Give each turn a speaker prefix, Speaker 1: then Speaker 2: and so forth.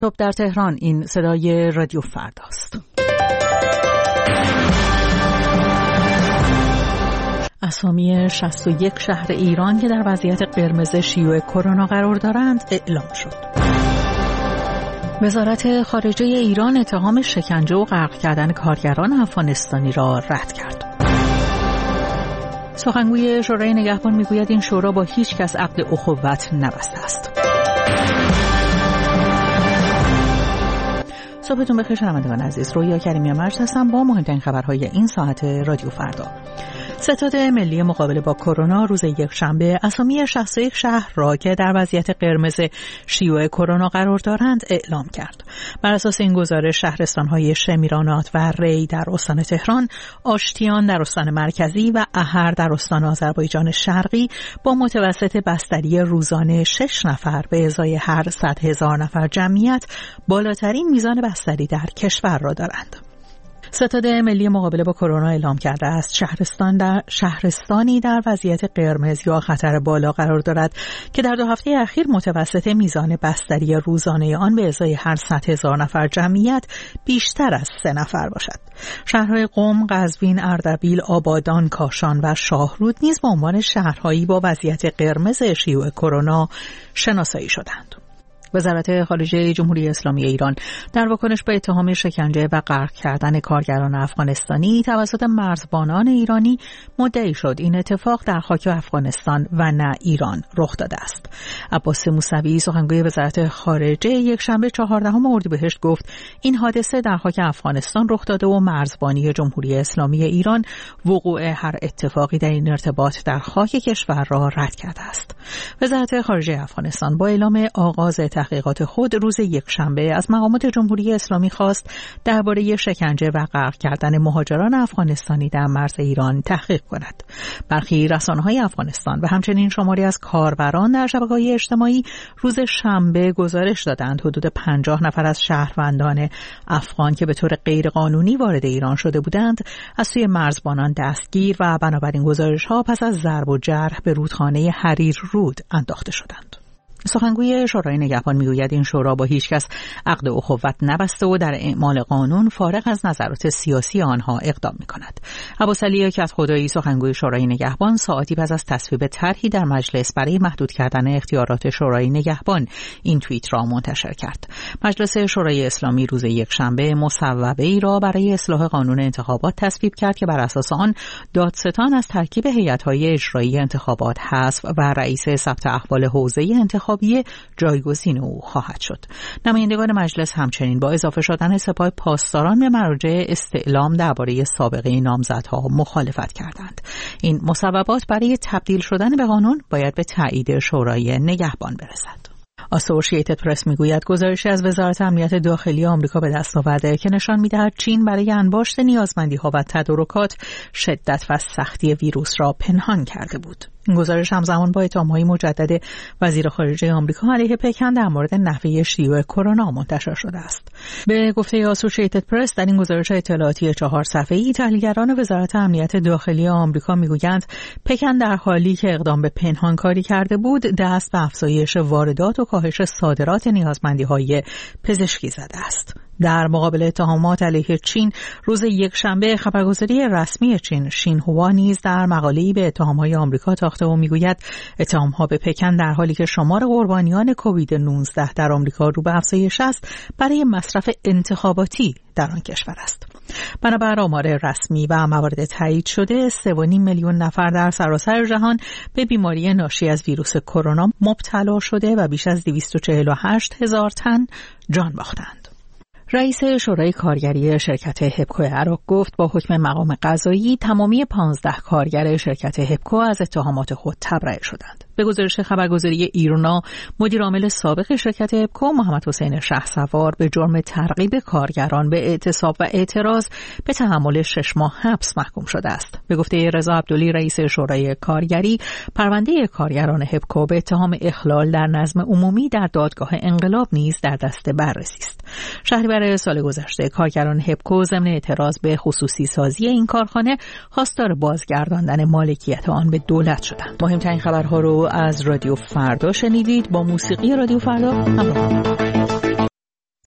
Speaker 1: صبح در تهران، این صدای رادیو فرداست. اسامی 61 شهر ایران که در وضعیت قرمز شیوع کرونا قرار دارند اعلام شد. وزارت خارجه ایران اتهام شکنجه و غرق کردن کارگران افغانستانی را رد کرد. سخنگوی شورای نگهبان میگوید این شورا با هیچ کس عقد اخوت نبسته است. صبحتون بخیر شنوندگان عزیز، رویا کریمی مرز هستم با مهمترین خبرهای این ساعت رادیو فردا. ستاد ملی مقابله با کرونا روز یکشنبه اسامی 61 شهر را که در وضعیت قرمز شیوع کرونا قرار دارند اعلام کرد. بر اساس این گزارش شهرستان‌های شمیرانات و ری در استان تهران، آشتیان در استان مرکزی و احر در استان آذربایجان شرقی با متوسط بستری روزانه 6 نفر به ازای هر 100,000 نفر جمعیت بالاترین میزان بستری در کشور را دارند. ستاد ملی مقابله با کرونا اعلام کرده است شهرستانی در وضعیت قرمز یا خطر بالا قرار دارد که در 2 هفته اخیر متوسط میزان بستری روزانه آن به ازای هر 100,000 نفر جمعیت بیشتر از 3 نفر باشد. شهرهای قم، قزوین، اردبیل، آبادان، کاشان و شاهرود نیز به عنوان شهرهایی با وضعیت قرمز شیوع کرونا شناسایی شدند. وزارت خارجه جمهوری اسلامی ایران در واکنش به اتهام شکنجه و غرق کردن کارگران افغانستانی توسط مرزبانان ایرانی مدعی شد این اتفاق در خاک افغانستان و نه ایران رخ داده است. عباس موسوی سخنگوی وزارت خارجه یکشنبه 14 اردیبهشت گفت این حادثه در خاک افغانستان رخ داده و مرزبانی جمهوری اسلامی ایران وقوع هر اتفاقی در این ارتباط در خاک کشور را رد کرده است. وزارت خارجه افغانستان با اعلام آغاز تحقیقات خود روز یکشنبه از مقامات جمهوری اسلامی خواست درباره شکنجه و غرق کردن مهاجران افغانستانی در مرز ایران تحقیق کند. برخی رسانه‌های افغانستان و همچنین شماری از کاربران در شبکه‌های اجتماعی روز شنبه گزارش دادند حدود 50 نفر از شهروندان افغان که به طور غیرقانونی وارد ایران شده بودند از سوی مرزبانان دستگیر و بنابراین گزارش‌ها پس از ضرب و جرح به رودخانه حریر رود انداخته شدند. سخنگوی شورای نگهبان میگوید این شورا با هیچ کس عقد اخوت نبسته و در اعمال قانون فارغ از نظرات سیاسی آنها اقدام میکند. عباسعلی کدخدایی سخنگوی شورای نگهبان ساعتی پس از تصویب طرحی در مجلس برای محدود کردن اختیارات شورای نگهبان این توییت را منتشر کرد. مجلس شورای اسلامی روز یکشنبه مصوبه‌ای را برای اصلاح قانون انتخابات تصویب کرد که بر اساس آن دادستان از ترکیب هیئت‌های اجرایی انتخابات حذف و رئیس ثبت احوال حوزه انتخابی جایگزین او خواهد شد. نمایندگان مجلس همچنین با اضافه شدن سپاه پاسداران به مراجع استعلام درباره سابقه نامزدها مخالفت کردند. این مصوبات برای تبدیل شدن به قانون باید به تایید شورای نگهبان برسد. اسوسییتد پرس میگوید گزارشی از وزارت امنیت داخلی آمریکا به دست آورده که نشان میدهد چین برای انباشت نیازمندی‌ها و تدارکات شدت و سختی ویروس را پنهان کرده بود. این گزارش همزمان با اتهام‌های مجدد وزیر خارجه آمریکا علیه پکن در مورد نحوه شیوع کرونا منتشر شده است. به گفته اسوسییتد پرس در این گزارش اطلاعاتی 4 صفحه‌ای تحلیلگران وزارت امنیت داخلی آمریکا میگویند پکن در حالی که اقدام به پنهانکاری کرده بود دست به افزایش واردات و کاهش صادرات نیازمندی‌های پزشکی زده است. در مقابل اتهامات علیه چین روز یکشنبه خبرگزاری رسمی چین شینهوا نیز در مقاله‌ای به اتهام‌های آمریکا تاخته و میگوید اتهام‌ها به پکن در حالی که شمار قربانیان کووید 19 در آمریکا رو به افزایش است برای مصرف انتخاباتی در آن کشور است. بنابر آمار رسمی و موارد تایید شده 3.5 میلیون نفر در سراسر جهان به بیماری ناشی از ویروس کرونا مبتلا شده و بیش از 248,000 تن جان باختند. رئیس شورای کارگری شرکت هپکو عراق گفت با حکم مقام قضایی تمامی 15 کارگر شرکت هپکو از اتهامات خود تبرئه شدند. به گزارش خبرگزاری ایرنا، مدیر عامل سابق شرکت هپکو محمد حسین شهسوار به جرم ترغیب کارگران به اعتصاب و اعتراض به تحمل 6 ماه حبس محکوم شده است. به گفته رضا عبدلی رئیس شورای کارگری، پرونده کارگران هپکو به اتهام اخلال در نظم عمومی در دادگاه انقلاب نیز در دست بررسی است. شهریور سال گذشته کارگران هپکو ضمن اعتراض به خصوصی سازی این کارخانه خواستار بازگرداندن مالکیت آن به دولت شدند. مهمترین خبرها رو از رادیو فردا شنیدید. با موسیقی رادیو فردا همراه باشید.